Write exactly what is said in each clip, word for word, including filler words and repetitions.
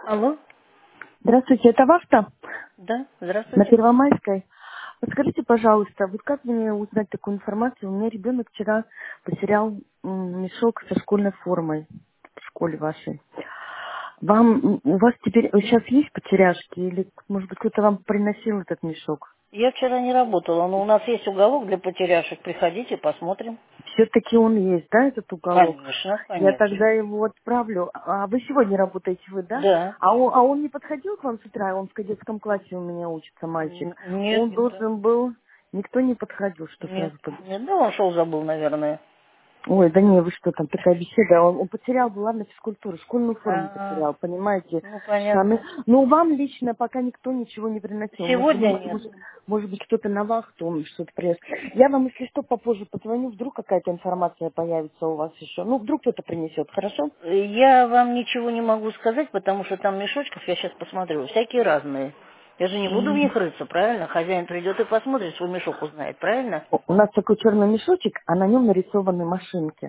Алло, Здравствуйте, это Вахта да, на здравствуйте. Первомайской. Подскажите, пожалуйста, вот как мне узнать такую информацию? У меня ребенок вчера потерял м, мешок со школьной формой в школе вашей. Вам, м, у вас теперь сейчас есть потеряшки или, может быть, кто-то вам приносил этот мешок? Я вчера не работала, но у нас есть уголок для потеряшек. Приходите, посмотрим. Все-таки он есть, да, этот уголок? Конечно, Я конечно. тогда его отправлю. А вы сегодня работаете, вы, да? Да. А он, а он не подходил к вам с утра? Он в кадетском классе у меня учится, мальчик. Н- Нет, Он никто. должен был... Никто не подходил, что Нет, сразу... под- нет, да он шел, забыл, наверное. Ой, да не, вы что, там такая беседа. Он, он потерял, был, ладно, физкультуру, школьную форму А, потерял, понимаете? ну Штаны. понятно. Ну, вам лично пока никто ничего не приносил. Может, Сегодня может, нет. может, может быть, кто-то на вахту, он что-то принес. Я вам, если что, попозже позвоню, вдруг какая-то информация появится у вас еще. Ну, вдруг кто-то принесет, хорошо? Я вам ничего не могу сказать, потому что там мешочков, я сейчас посмотрю, всякие разные. Я же не буду в Мгм. них рыться, правильно? Хозяин придет и посмотрит, свой мешок узнает, правильно? У у нас такой черный мешочек, а на нем нарисованы машинки.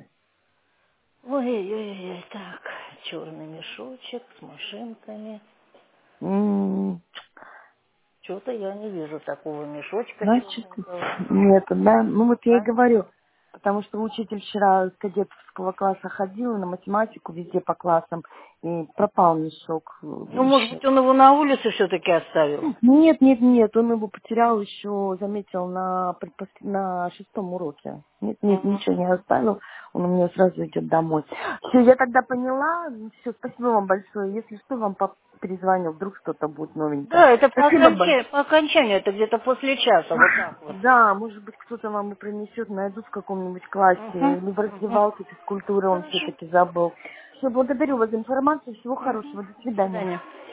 Ой-ой-ой, так, черный мешочек с машинками. М, Что-то я не вижу такого мешочка Значит, черненького. нет, да. Ну вот я и А? говорю, потому что учитель вчера с кадетского класса ходил на математику везде по классам, и пропал мешок. Ну, может Еще. быть, он его на улице все-таки оставил. Нет, нет, нет, он его потерял еще, заметил на, предпос- на шестом уроке. Нет, нет, Мгм. ничего не оставил, он у меня сразу идет домой. Все, я тогда поняла, все, спасибо вам большое. Если что, вам пап перезвонил, вдруг что-то будет новенькое. Да, это по Спасибо большое. окончанию, по окончанию, это где-то после часа, вот так вот. Да, может быть, кто-то вам и принесет, найду в каком-нибудь классе, Угу. или в Угу. раздевалке физкультуры он Хорошо. все-таки забыл. Все, благодарю вас за информацию, всего Угу. хорошего, до До свидания. свидания.